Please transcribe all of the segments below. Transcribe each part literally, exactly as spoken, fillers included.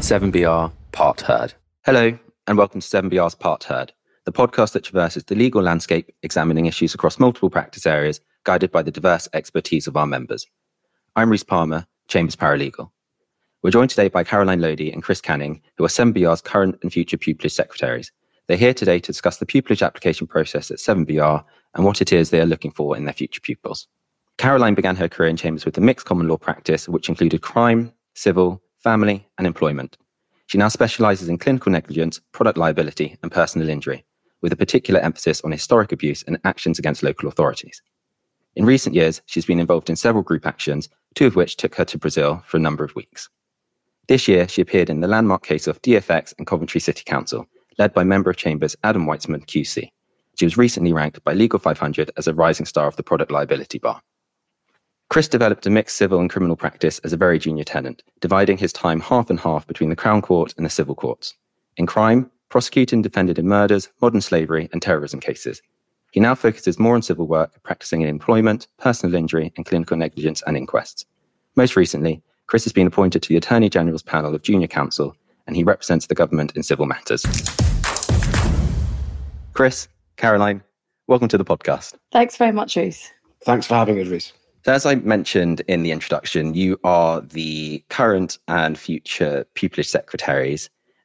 seven B R Part Heard. Hello, and welcome to seven B R's Part Heard, the podcast that traverses the legal landscape, examining issues across multiple practice areas, guided by the diverse expertise of our members. I'm Rhys Palmer, Chambers Paralegal. We're joined today by Caroline Lodi and Chris Canning, who are seven B R's current and future pupillage secretaries. They're here today to discuss the pupillage application process at seven B R and what it is they are looking for in their future pupils. Caroline began her career in Chambers with a mixed common law practice, which included crime, civil, family, and employment. She now specialises in clinical negligence, product liability, and personal injury, with a particular emphasis on historic abuse and actions against local authorities. In recent years, she's been involved in several group actions, two of which took her to Brazil for a number of weeks. This year, she appeared in the landmark case of D F X and Coventry City Council, led by Member of Chambers Adam Weitzman Q C. She was recently ranked by Legal five hundred as a rising star of the product liability bar. Chris developed a mixed civil and criminal practice as a very junior tenant, dividing his time half and half between the Crown Court and the civil courts. In crime, prosecuted and defended in murders, modern slavery, and terrorism cases. He now focuses more on civil work, practicing in employment, personal injury, and clinical negligence and inquests. Most recently, Chris has been appointed to the Attorney General's panel of junior counsel, and he represents the government in civil matters. Chris, Caroline, welcome to the podcast. Thanks very much, Rhys. Thanks for having us, Rhys. So as I mentioned in the introduction, you are the current and future pupillage secretaries,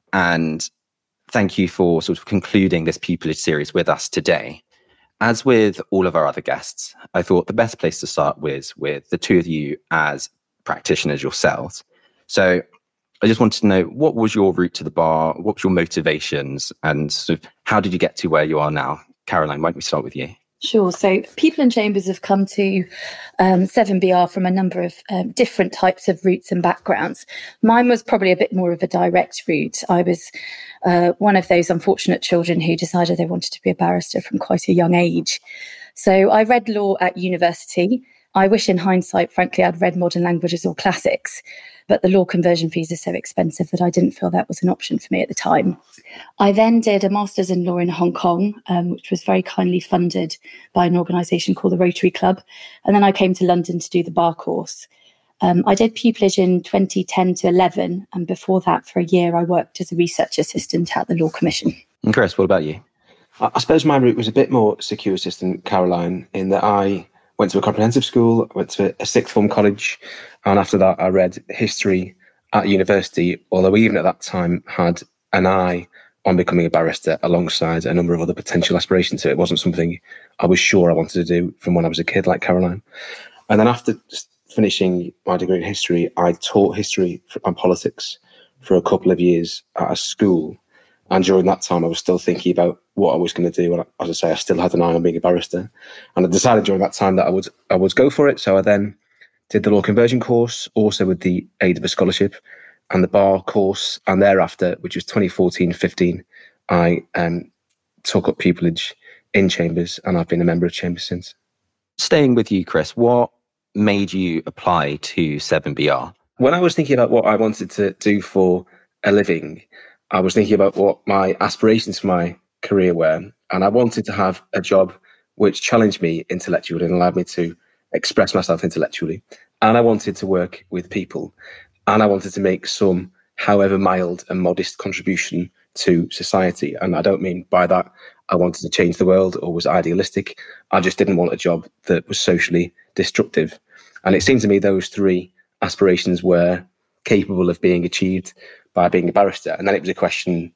and thank you for sort of concluding this pupillage series with us today. As with all of our other guests, I thought the best place to start was with the two of you as practitioners yourselves. So I just wanted to know, what was your route to the bar? What was your motivations? And sort of how did you get to where you are now? Caroline, why don't we start with you? Sure. So people in Chambers have come to um, seven B R from a number of um, different types of routes and backgrounds. Mine was probably a bit more of a direct route. I was uh, one of those unfortunate children who decided they wanted to be a barrister from quite a young age. So I read law at university. I wish in hindsight, frankly, I'd read modern languages or classics, but the law conversion fees are so expensive that I didn't feel that was an option for me at the time. I then did a master's in law in Hong Kong, um, which was very kindly funded by an organisation called the Rotary Club. And then I came to London to do the bar course. Um, I did pupillage in twenty ten to eleven, and before that, for a year, I worked as a research assistant at the Law Commission. And Chris, what about you? I suppose my route was a bit more circuitous than Caroline, in that I went to a comprehensive school, went to a sixth form college, and after that I read history at university, although even at that time had an eye on becoming a barrister alongside a number of other potential aspirations. So it wasn't something I was sure I wanted to do from when I was a kid, like Caroline. And then after finishing my degree in history, I taught history and politics for a couple of years at a school. And during that time, I was still thinking about what I was going to do. And as I say, I still had an eye on being a barrister. And I decided during that time that I would I would go for it. So I then did the law conversion course, also with the aid of a scholarship, and the bar course. And thereafter, which was twenty fourteen fifteen, I um, took up pupillage in Chambers, and I've been a member of Chambers since. Staying with you, Chris, what made you apply to seven B R? When I was thinking about what I wanted to do for a living, I was thinking about what my aspirations for my career were, and I wanted to have a job which challenged me intellectually and allowed me to express myself intellectually. And I wanted to work with people, and I wanted to make some, however mild and modest, contribution to society. And I don't mean by that I wanted to change the world or was idealistic. I just didn't want a job that was socially destructive. And it seemed to me those three aspirations were capable of being achieved by being a barrister. And then it was a question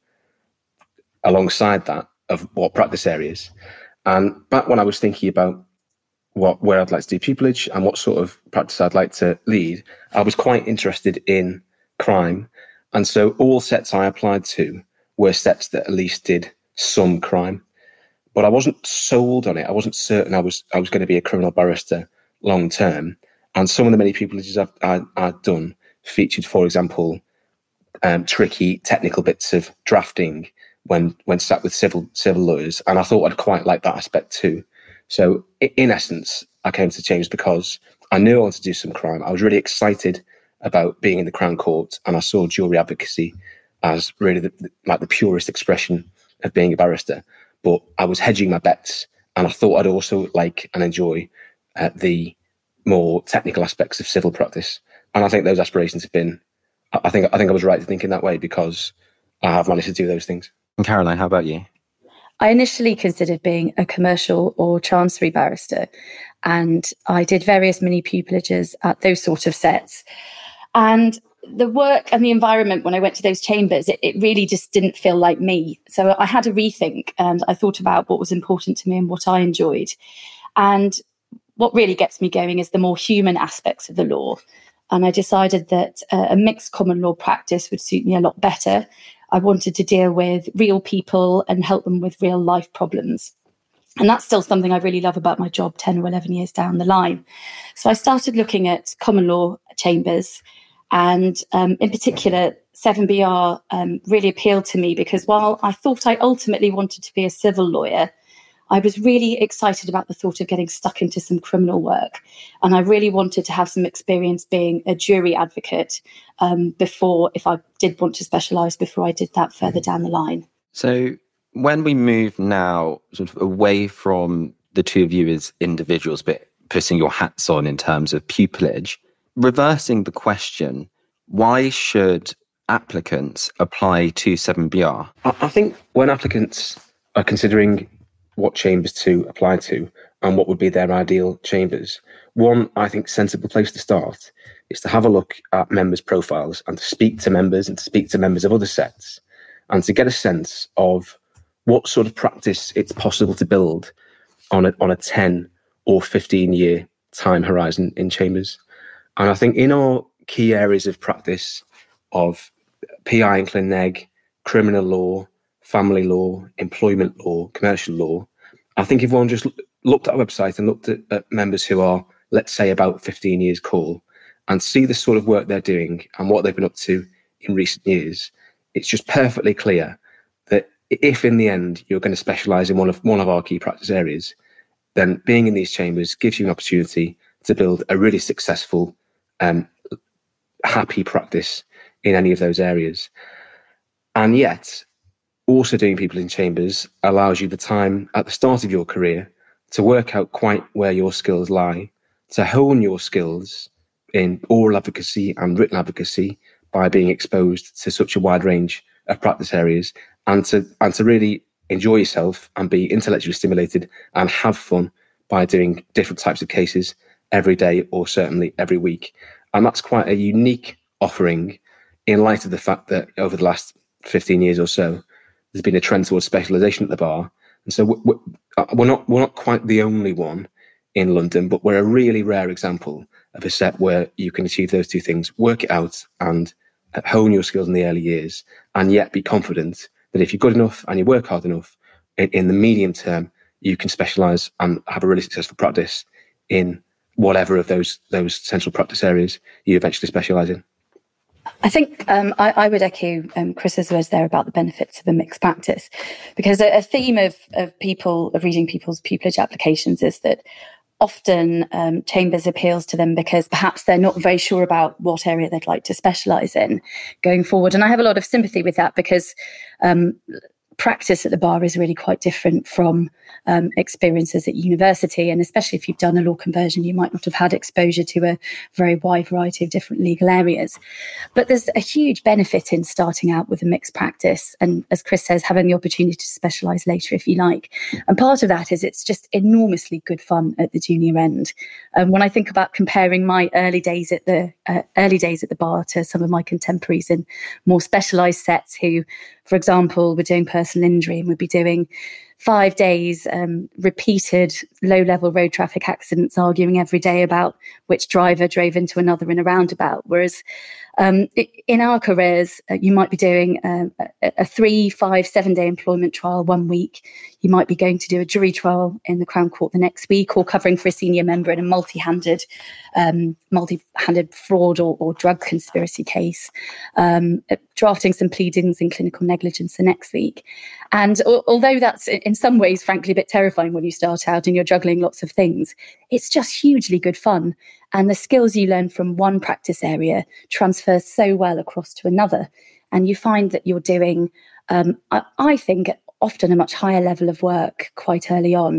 alongside that of what practice areas. And back when I was thinking about what where I'd like to do pupillage and what sort of practice I'd like to lead, I was quite interested in crime. And so all sets I applied to were sets that at least did some crime. But I wasn't sold on it. I wasn't certain I was I was going to be a criminal barrister long term. And some of the many pupillages I've I, I'd done featured, for example, Um, tricky technical bits of drafting when when sat with civil civil lawyers, and I thought I'd quite like that aspect too. So in essence, I came to Chambers because I knew I wanted to do some crime. I was really excited about being in the Crown Court, and I saw jury advocacy as really the, like the purest expression of being a barrister. But I was hedging my bets, and I thought I'd also like and enjoy uh, the more technical aspects of civil practice. And I think those aspirations have been I think I think I was right to think in that way because I have managed to do those things. And Caroline, how about you? I initially considered being a commercial or chancery barrister, and I did various mini pupilages at those sort of sets. And the work and the environment when I went to those chambers, it, it really just didn't feel like me. So I had a rethink, and I thought about what was important to me and what I enjoyed. And what really gets me going is the more human aspects of the law. And I decided that uh, a mixed common law practice would suit me a lot better. I wanted to deal with real people and help them with real life problems. And that's still something I really love about my job ten or eleven years down the line. So I started looking at common law chambers, and um, in particular, seven B R um, really appealed to me because while I thought I ultimately wanted to be a civil lawyer, I was really excited about the thought of getting stuck into some criminal work. And I really wanted to have some experience being a jury advocate um, before, if I did want to specialise, before I did that further down the line. So when we move now sort of away from the two of you as individuals, but putting your hats on in terms of pupillage, reversing the question, why should applicants apply to seven B R? I think when applicants are considering what chambers to apply to and what would be their ideal chambers, one, I think, sensible place to start is to have a look at members' profiles and to speak to members and to speak to members of other sets and to get a sense of what sort of practice it's possible to build on a, on a ten or fifteen year time horizon in chambers. And I think in our key areas of practice of P I and Clyn Neg, criminal law, family law, employment law, commercial law, I think if one just looked at our website and looked at, at members who are, let's say, about fifteen years call and see the sort of work they're doing and what they've been up to in recent years, it's just perfectly clear that if in the end you're going to specialise in one of one of our key practice areas, then being in these chambers gives you an opportunity to build a really successful, um, happy practice in any of those areas. And yet, also doing people in chambers allows you the time at the start of your career to work out quite where your skills lie, to hone your skills in oral advocacy and written advocacy by being exposed to such a wide range of practice areas, and to and to really enjoy yourself and be intellectually stimulated and have fun by doing different types of cases every day or certainly every week. And that's quite a unique offering in light of the fact that over the last fifteen years or so, there's been a trend towards specialisation at the bar. And so we're not, we're not quite the only one in London, but we're a really rare example of a set where you can achieve those two things, work it out and hone your skills in the early years, and yet be confident that if you're good enough and you work hard enough, in, in the medium term, you can specialise and have a really successful practice in whatever of those those central practice areas you eventually specialise in. I think um, I, I would echo um, Chris's words there about the benefits of a mixed practice, because a, a theme of, of people, of reading people's pupillage applications is that often um, chambers appeals to them because perhaps they're not very sure about what area they'd like to specialise in going forward. And I have a lot of sympathy with that because um, practice at the bar is really quite different from um, experiences at university. And especially if you've done a law conversion, you might not have had exposure to a very wide variety of different legal areas. But there's a huge benefit in starting out with a mixed practice. And as Chris says, having the opportunity to specialise later if you like. And part of that is it's just enormously good fun at the junior end. Um, when I think about comparing my early days at the uh, early days at the bar to some of my contemporaries in more specialised sets who, for example, were doing personal injury and would be doing five days, um, repeated low-level road traffic accidents, arguing every day about which driver drove into another in a roundabout. Whereas um, in our careers, uh, you might be doing uh, a, a three, five, seven-day employment trial one week. You might be going to do a jury trial in the Crown Court the next week, or covering for a senior member in a multi-handed, um, multi-handed fraud or, or drug conspiracy case, um, drafting some pleadings in clinical negligence the next week. And al- although that's in some ways, frankly, a bit terrifying when you start out and you're juggling lots of things, it's just hugely good fun. And the skills you learn from one practice area transfer so well across to another. And you find that you're doing, um, I, I think, often a much higher level of work quite early on,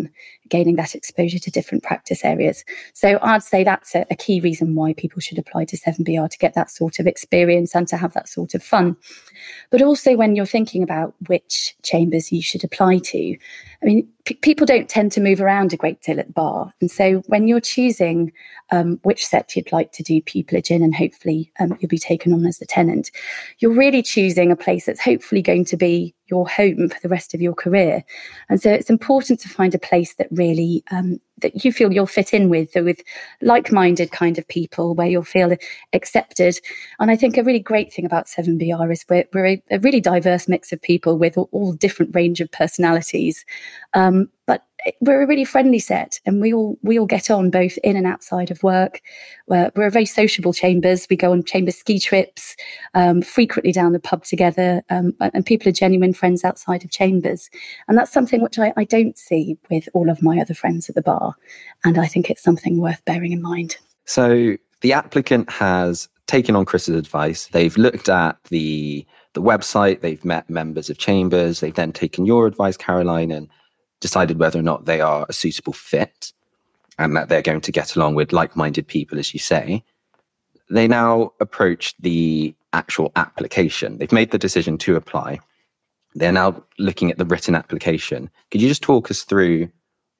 gaining that exposure to different practice areas. So I'd say that's a, a key reason why people should apply to seven B R, to get that sort of experience and to have that sort of fun. But also when you're thinking about which chambers you should apply to, I mean, p- people don't tend to move around a great deal at the bar. And so when you're choosing um, which set you'd like to do pupillage in, and hopefully um, you'll be taken on as the tenant, you're really choosing a place that's hopefully going to be your home for the rest of your career. And so it's important to find a place that really um, that you feel you'll fit in with, with like-minded kind of people, where you'll feel accepted. And I think a really great thing about seven B R is we're, we're a, a really diverse mix of people with all, all different range of personalities. Um, but we're a really friendly set, and we all we all get on both in and outside of work. We're, we're a very sociable chambers. We go on chamber ski trips, um, frequently down the pub together, um, and people are genuine friends outside of chambers. And that's something which I, I don't see with all of my other friends at the bar. And I think it's something worth bearing in mind. So the applicant has taken on Chris's advice. They've looked at the the website, they've met members of chambers, they've then taken your advice, Caroline, and decided whether or not they are a suitable fit and that they're going to get along with like-minded people, as you say. They now approach the actual application. They've made the decision to apply. They're now looking at the written application. Could you just talk us through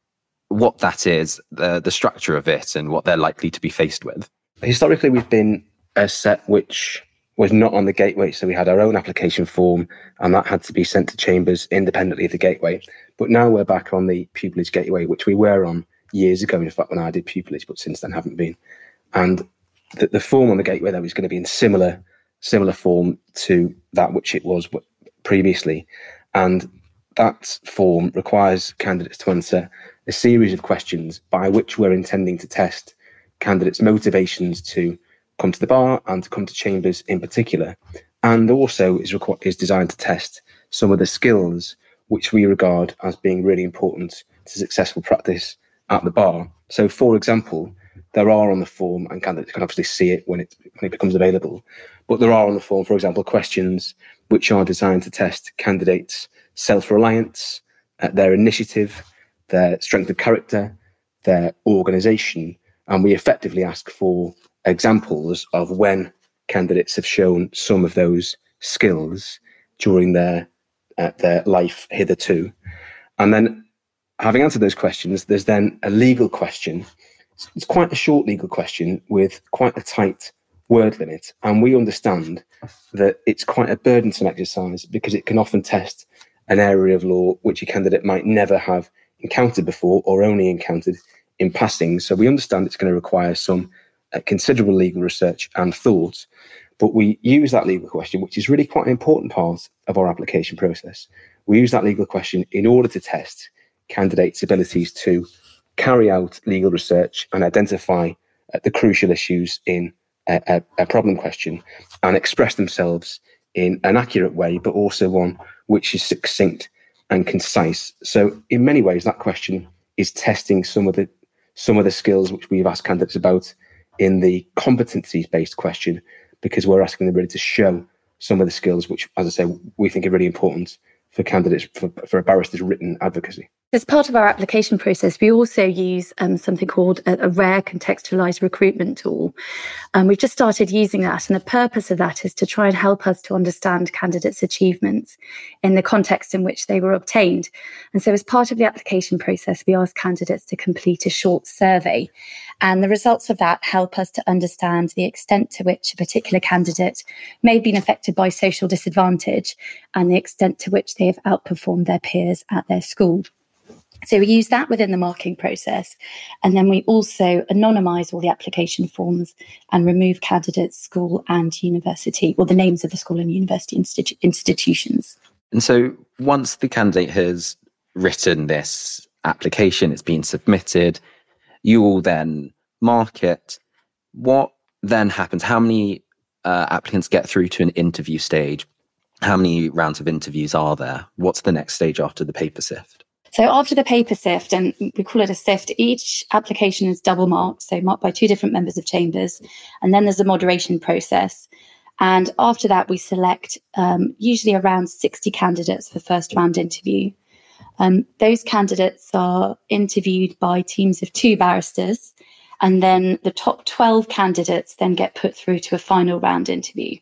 what that is, the, the structure of it, and what they're likely to be faced with? Historically, we've been a set which was not on the gateway. So we had our own application form, and that had to be sent to chambers independently of the gateway. But now we're back on the pupillage gateway, which we were on years ago, in fact, when I did pupillage, but since then haven't been. And the, the form on the gateway, though, is going to be in similar similar form to that which it was previously. And that form requires candidates to answer a series of questions by which we're intending to test candidates' motivations to come to the bar and to come to chambers in particular, and also is requ- is designed to test some of the skills which we regard as being really important to successful practice at the bar. So, for example, there are on the form, and candidates can obviously see it when it, when it becomes available, but there are on the form, for example, questions which are designed to test candidates' self-reliance, uh, their initiative, their strength of character, their organisation, and we effectively ask for examples of when candidates have shown some of those skills during their uh, their life hitherto. And then, having answered those questions, there's then a legal question. It's quite a short legal question with quite a tight word limit, and we understand that it's quite a burdensome exercise because it can often test an area of law which a candidate might never have encountered before or only encountered in passing. So we understand it's going to require some uh, considerable legal research and thought, but we use that legal question, which is really quite an important part of our application process. We use that legal question in order to test candidates' abilities to carry out legal research and identify uh, the crucial issues in a, a, a problem question and express themselves in an accurate way, but also one which is succinct and concise. So in many ways, that question is testing some of the some of the skills which we've asked candidates about in the competencies-based question, because we're asking them really to show some of the skills which, as I say, we think are really important for candidates, for, for a barrister's written advocacy. As part of our application process, we also use um, something called a, a rare contextualised recruitment tool. Um, we've just started using that, and the purpose of that is to try and help us to understand candidates' achievements in the context in which they were obtained. And so as part of the application process, we ask candidates to complete a short survey, and the results of that help us to understand the extent to which a particular candidate may have been affected by social disadvantage and the extent to which they have outperformed their peers at their school. So we use that within the marking process, and then we also anonymise all the application forms and remove candidates' school and university, or the names of the school and university institu- institutions. And so once the candidate has written this application, it's been submitted, you will then mark it. What then happens? How many uh, applicants get through to an interview stage? How many rounds of interviews are there? What's the next stage after the paper sift? So after the paper sift, and we call it a sift, each application is double marked, so marked by two different members of chambers. And then there's a moderation process. And after that, we select um, usually around sixty candidates for first round interview. Um, those candidates are interviewed by teams of two barristers, and then the top twelve candidates then get put through to a final round interview.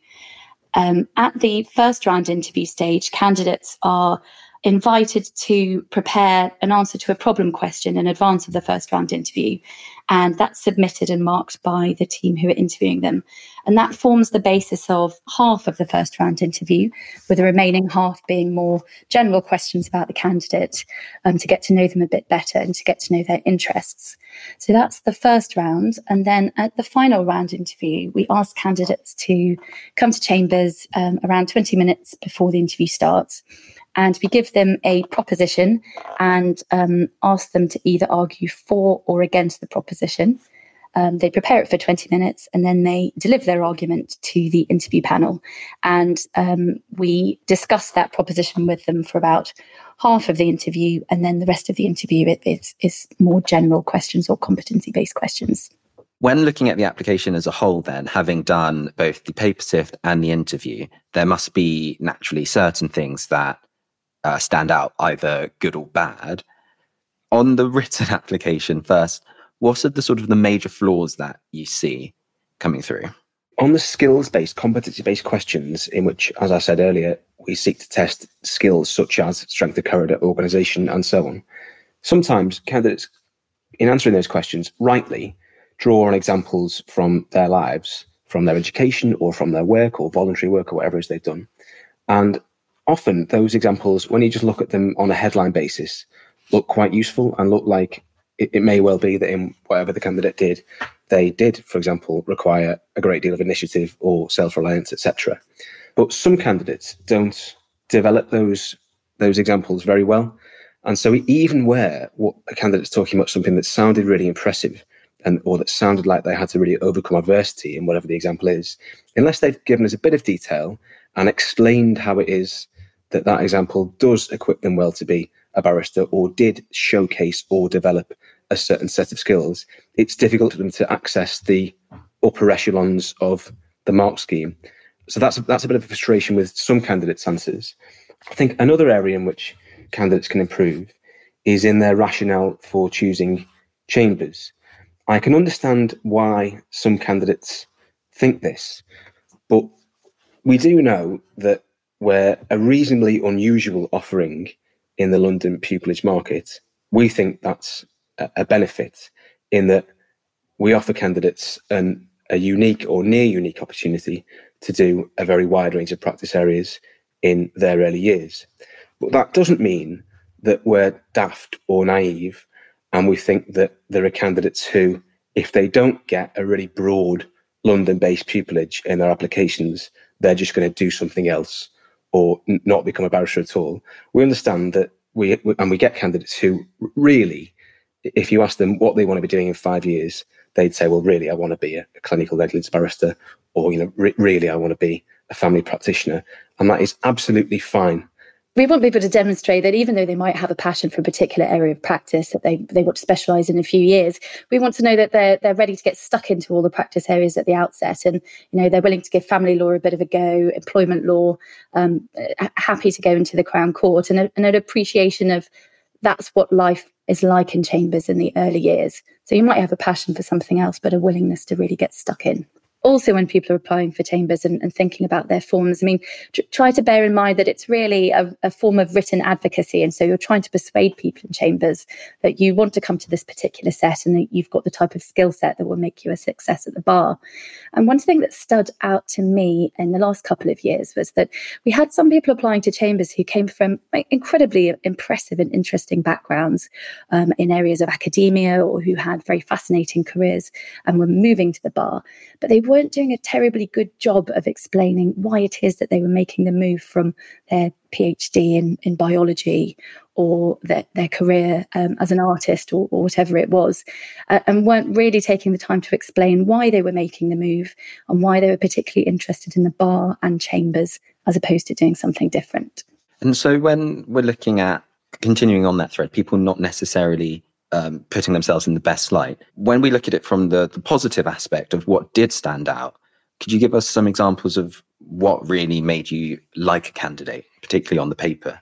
Um, at the first round interview stage, candidates are invited to prepare an answer to a problem question in advance of the first round interview. And that's submitted and marked by the team who are interviewing them. And that forms the basis of half of the first round interview, with the remaining half being more general questions about the candidate, um, to get to know them a bit better and to get to know their interests. So that's the first round. And then at the final round interview, we ask candidates to come to Chambers um, around twenty minutes before the interview starts. And we give them a proposition and um, ask them to either argue for or against the proposition. Um, they prepare it for twenty minutes and then they deliver their argument to the interview panel. And um, we discuss that proposition with them for about half of the interview. And then the rest of the interview is, is more general questions or competency-based questions. When looking at the application as a whole, then, having done both the paper sift and the interview, there must be naturally certain things that Uh, stand out, either good or bad. On the written application first, what are the sort of the major flaws that you see coming through? On the skills-based, competency-based questions, in which, as I said earlier, we seek to test skills such as strength of character, organisation, and so on, sometimes candidates, in answering those questions, rightly draw on examples from their lives, from their education or from their work or voluntary work or whatever it is they've done. And often those examples, when you just look at them on a headline basis, look quite useful and look like it, it may well be that in whatever the candidate did, they did, for example, require a great deal of initiative or self-reliance, et cetera. But some candidates don't develop those those examples very well. And so even where what a candidate's talking about something that sounded really impressive and or that sounded like they had to really overcome adversity in whatever the example is, unless they've given us a bit of detail and explained how it is that that example does equip them well to be a barrister or did showcase or develop a certain set of skills, it's difficult for them to access the upper echelons of the mark scheme. So that's a, that's a bit of a frustration with some candidates' answers. I think another area in which candidates can improve is in their rationale for choosing Chambers. I can understand why some candidates think this, but we do know that we're a reasonably unusual offering in the London pupillage market. We think that's a benefit in that we offer candidates an, a unique or near unique opportunity to do a very wide range of practice areas in their early years. But that doesn't mean that we're daft or naive and we think that there are candidates who, if they don't get a really broad London-based pupillage in their applications, they're just going to do something else or n- not become a barrister at all. We understand that we, and we get candidates who really, if you ask them what they want to be doing in five years, they'd say, well, really, I want to be a, a clinical negligence barrister, or, you know, re- really, I want to be a family practitioner. And that is absolutely fine. We want people to demonstrate that even though they might have a passion for a particular area of practice that they, they want to specialise in a few years, we want to know that they're they're ready to get stuck into all the practice areas at the outset, and you know they're willing to give family law a bit of a go, employment law, um, happy to go into the Crown Court, and, a, and an appreciation of that's what life is like in Chambers in the early years. So you might have a passion for something else, but a willingness to really get stuck in. Also, when people are applying for Chambers and, and thinking about their forms, I mean, tr- try to bear in mind that it's really a, a form of written advocacy. And so you're trying to persuade people in Chambers that you want to come to this particular set and that you've got the type of skill set that will make you a success at the bar. And one thing that stood out to me in the last couple of years was that we had some people applying to Chambers who came from incredibly impressive and interesting backgrounds um, in areas of academia, or who had very fascinating careers and were moving to the bar. But they weren't doing a terribly good job of explaining why it is that they were making the move from their PhD in, in biology or their, their career um, as an artist or, or whatever it was, uh, and weren't really taking the time to explain why they were making the move and why they were particularly interested in the bar and Chambers as opposed to doing something different. And so when we're looking at continuing on that thread, people not necessarily Um, putting themselves in the best light. When we look at it from the, the positive aspect of what did stand out, could you give us some examples of what really made you like a candidate, particularly on the paper?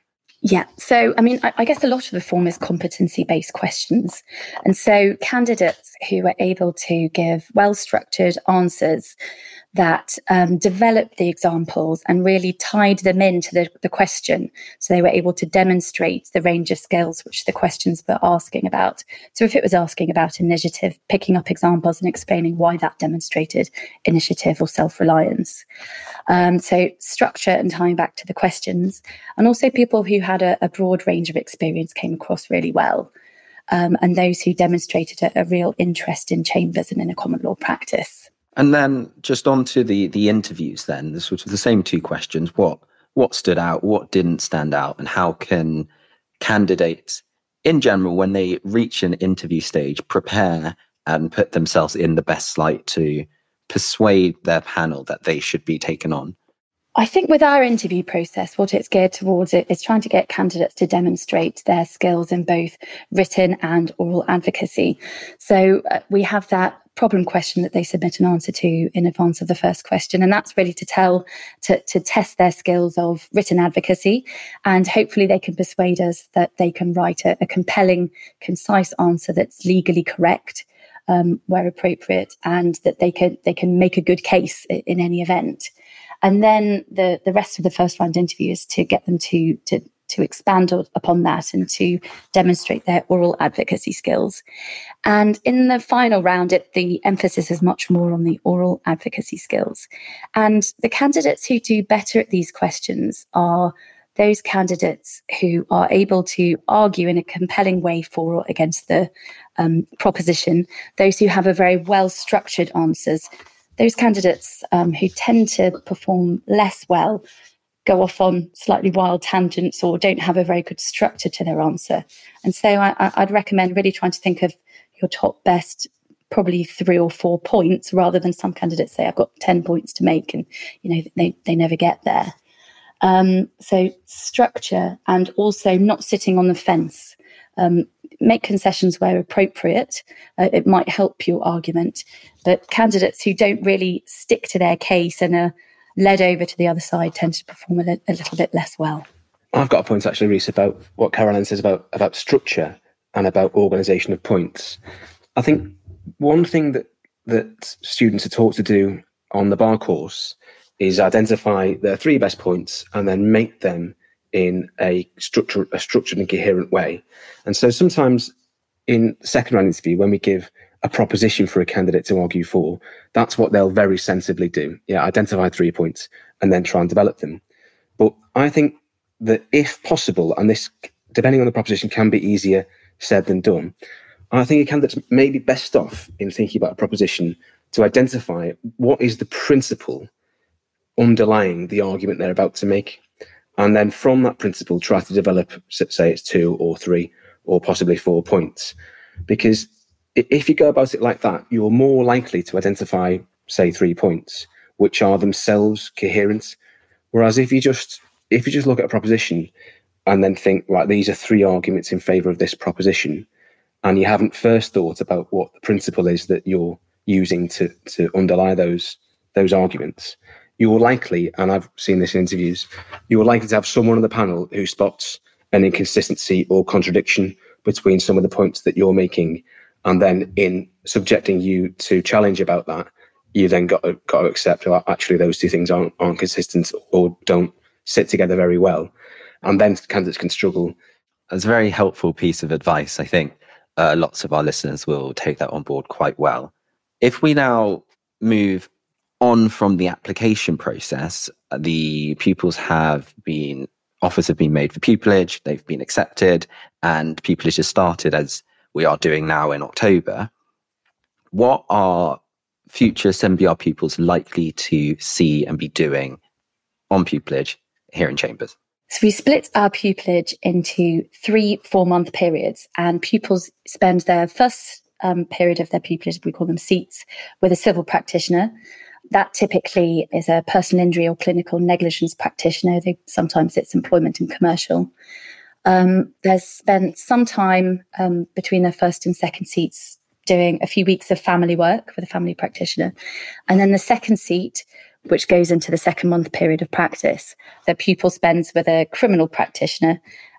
Yeah. So, I mean, I, I guess a lot of the form is competency-based questions. And so candidates who are able to give well-structured answers that um, developed the examples and really tied them into the, the question. So they were able to demonstrate the range of skills which the questions were asking about. So if it was asking about initiative, picking up examples and explaining why that demonstrated initiative or self-reliance. Um, so structure and tying back to the questions. And also people who had a, a broad range of experience came across really well. Um, and those who demonstrated a, a real interest in chambers and in a common law practice. And then just on to the, the interviews then, the sort of the same two questions. What what stood out, what didn't stand out, and how can candidates in general, when they reach an interview stage, prepare and put themselves in the best light to persuade their panel that they should be taken on? I think with our interview process, what it's geared towards it is trying to get candidates to demonstrate their skills in both written and oral advocacy. So uh, we have that problem question that they submit an answer to in advance of the first question. And that's really to tell, to, to test their skills of written advocacy. And hopefully they can persuade us that they can write a, a compelling, concise answer that's legally correct, um, where appropriate, and that they can, they can make a good case in any event. And then the, the rest of the first round interview is to get them to, to, to expand upon that and to demonstrate their oral advocacy skills. And in the final round, it, the emphasis is much more on the oral advocacy skills. And the candidates who do better at these questions are those candidates who are able to argue in a compelling way for or against the um, proposition, those who have a very well-structured answers. Those candidates um, who tend to perform less well go off on slightly wild tangents or don't have a very good structure to their answer. And so I, I'd recommend really trying to think of your top best, probably three or four points, rather than some candidates say, I've got ten points to make, and you know they, they never get there. Um, so structure, and also not sitting on the fence. Um, make concessions where appropriate. Uh, it might help your argument. But candidates who don't really stick to their case and are led over to the other side tend to perform a, li- a little bit less well. I've got a point actually, Reese, about what Caroline says about, about structure and about organisation of points. I think one thing that, that students are taught to do on the bar course is identify their three best points and then make them in a structure, a structured and coherent way. And so sometimes in the second round interview, when we give a proposition for a candidate to argue for, that's what they'll very sensibly do. Yeah, identify three points and then try and develop them. But I think that if possible, and this, depending on the proposition, can be easier said than done, I think a candidate may be best off in thinking about a proposition to identify what is the principle underlying the argument they're about to make. And then from that principle, try to develop, say it's two or three or possibly four points. Because if you go about it like that, you're more likely to identify, say, three points, which are themselves coherent. Whereas if you just if you just look at a proposition and then think, right, these are three arguments in favour of this proposition, and you haven't first thought about what the principle is that you're using to, to underlie those those arguments, you're likely, and I've seen this in interviews, you're likely to have someone on the panel who spots an inconsistency or contradiction between some of the points that you're making. And then in subjecting you to challenge about that, you then got to, got to accept that actually those two things aren't, aren't consistent or don't sit together very well. And then candidates can struggle. That's a very helpful piece of advice. I think uh, lots of our listeners will take that on board quite well. If we now move on from the application process, the pupils have been, offers have been made for pupillage, they've been accepted, and pupillage has started as we are doing now in October. What are future seven B R pupils likely to see and be doing on pupillage here in Chambers? So we split our pupillage into three four-month periods, and pupils spend their first um, period of their pupillage, we call them seats, with a civil practitioner. That typically is a personal injury or clinical negligence practitioner. They, sometimes it's employment and commercial. Um, they've spent some time um, between their first and second seats doing a few weeks of family work with a family practitioner. And then the second seat, which goes into the second month period of practice, the pupil spends with a criminal practitioner.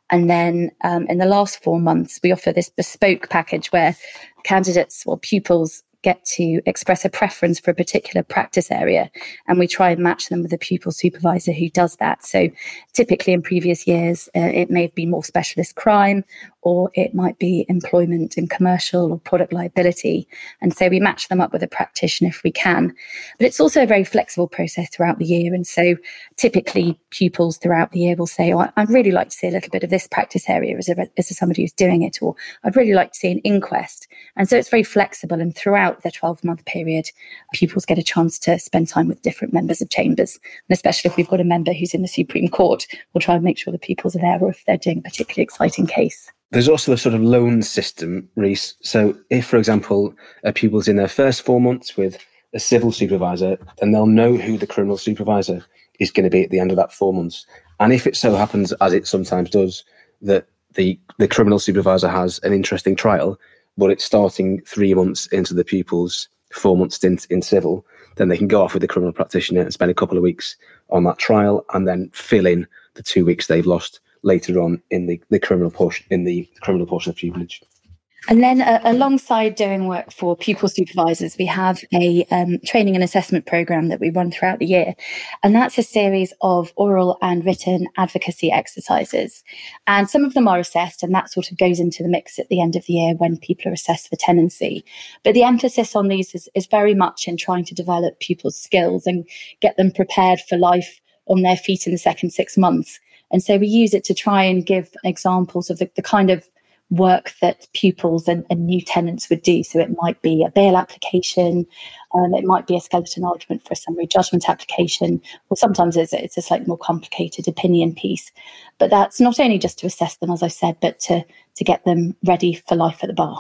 And then um, in the last four months, we offer this bespoke package where candidates or pupils get to express a preference for a particular practice area, and we try and match them with a pupil supervisor who does that. So typically in previous years, uh, it may be more specialist crime, or it might be employment and commercial or product liability. And so we match them up with a practitioner if we can. But it's also a very flexible process throughout the year. And so typically pupils throughout the year will say, oh, I'd really like to see a little bit of this practice area as a, as a somebody who's doing it, or I'd really like to see an inquest. And so it's very flexible. And throughout the twelve-month period, pupils get a chance to spend time with different members of chambers. And especially if we've got a member who's in the Supreme Court, we'll try and make sure the pupils are there, or if they're doing a particularly exciting case. There's also a sort of loan system, Reese. So if, for example, a pupil's in their first four months with a civil supervisor, then they'll know who the criminal supervisor is going to be at the end of that four months. And if it so happens, as it sometimes does, that the, the criminal supervisor has an interesting trial, but it's starting three months into the pupil's four month stint in civil, then they can go off with the criminal practitioner and spend a couple of weeks on that trial and then fill in the two weeks they've lost later on in the, the criminal portion in the criminal portion of pupillage. And then uh, alongside doing work for pupil supervisors, we have a um, training and assessment programme that we run throughout the year. And that's a series of oral and written advocacy exercises. And some of them are assessed, and that sort of goes into the mix at the end of the year when people are assessed for tenancy. But the emphasis on these is, is very much in trying to develop pupils' skills and get them prepared for life on their feet in the second six months. And so we use it to try and give examples of the, the kind of work that pupils and, and new tenants would do. So it might be a bail application, um, it might be a skeleton argument for a summary judgment application, or sometimes it's, it's a slightly more complicated opinion piece. But that's not only just to assess them, as I said, but to, to get them ready for life at the bar.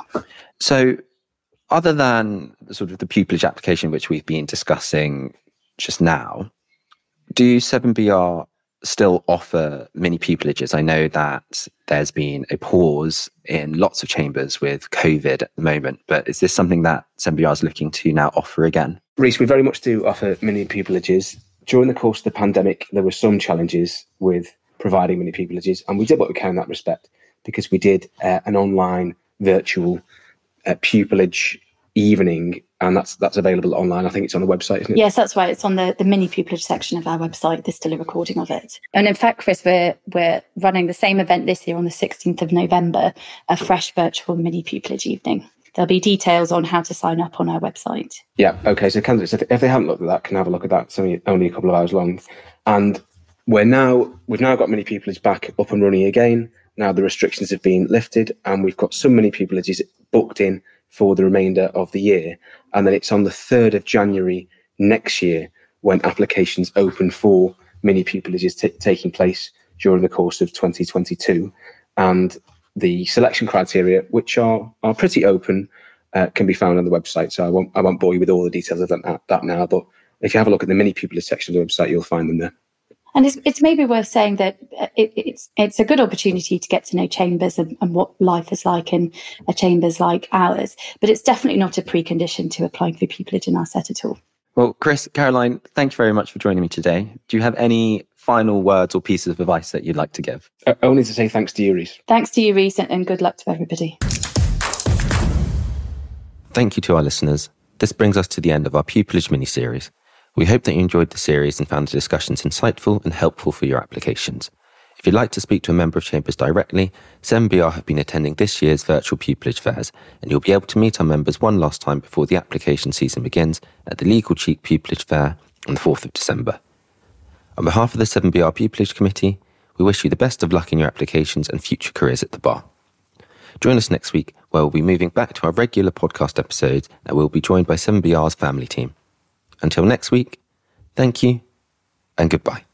So other than sort of the pupillage application, which we've been discussing just now, do seven B R still offer mini pupillages? I know that there's been a pause in lots of chambers with COVID at the moment, but is this something that seven B R is looking to now offer again? Reese, we very much do offer mini pupillages. During the course of the pandemic, there were some challenges with providing mini pupillages, and we did what we can in that respect, because we did uh, an online virtual uh, pupillage evening, and that's that's available online. I think it's on the website, isn't it? Yes, that's right. It's on the, the mini pupillage section of our website. There's still a recording of it. And in fact, Chris, we're we're running the same event this year on the sixteenth of November, a fresh virtual mini pupillage evening. There'll be details on how to sign up on our website. Yeah, okay. So candidates, if, if they haven't looked at that, can have a look at that. It's only, only a couple of hours long. And we're now we've now got mini pupillage back up and running again. Now the restrictions have been lifted, and we've got some mini pupillages booked in for the remainder of the year. And then it's on the third of January next year when applications open for mini pupillages t- taking place during the course of twenty twenty-two. And the selection criteria, which are are pretty open, uh, can be found on the website. So I won't I won't bore you with all the details of that, that now, but if you have a look at the mini pupillage section of the website, you'll find them there. And it's, it's maybe worth saying that it, it's it's a good opportunity to get to know chambers and, and what life is like in a chambers like ours. But it's definitely not a precondition to applying for pupillage in our set at all. Well, Chris, Caroline, thank you very much for joining me today. Do you have any final words or pieces of advice that you'd like to give? Uh, only to say thanks to you, Reese. Thanks to you, Reese, and, and good luck to everybody. Thank you to our listeners. This brings us to the end of our pupillage mini-series. We hope that you enjoyed the series and found the discussions insightful and helpful for your applications. If you'd like to speak to a member of Chambers directly, seven B R have been attending this year's virtual pupillage fairs, and you'll be able to meet our members one last time before the application season begins at the Legal Cheek Pupillage Fair on the fourth of December. On behalf of the seven B R Pupillage Committee, we wish you the best of luck in your applications and future careers at the bar. Join us next week, where we'll be moving back to our regular podcast episodes, and we'll be joined by seven B R's family team. Until next week, thank you and goodbye.